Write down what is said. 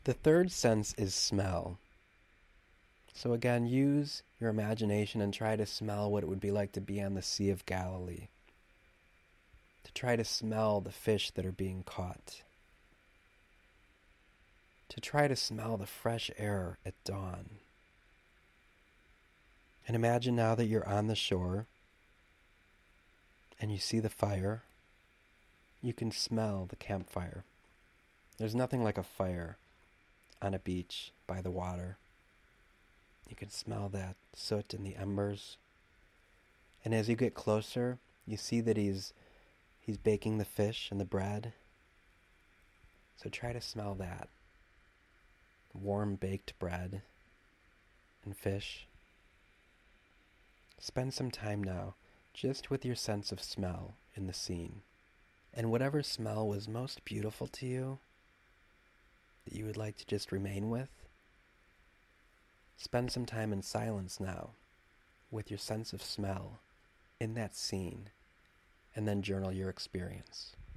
The third sense is smell. So again, use your imagination and try to smell what it would be like to be on the Sea of Galilee. To try to smell the fish that are being caught. To try to smell the fresh air at dawn. And imagine now that you're on the shore and you see the fire. You can smell the campfire. There's nothing like a fire on a beach by the water. You can smell that soot and the embers. And as you get closer, you see that he's baking the fish and the bread. So try to smell that. Warm baked bread and fish. Spend some time now just with your sense of smell in the scene. And whatever smell was most beautiful to you, that you would like to just remain with, spend some time in silence now with your sense of smell in that scene, and then journal your experience.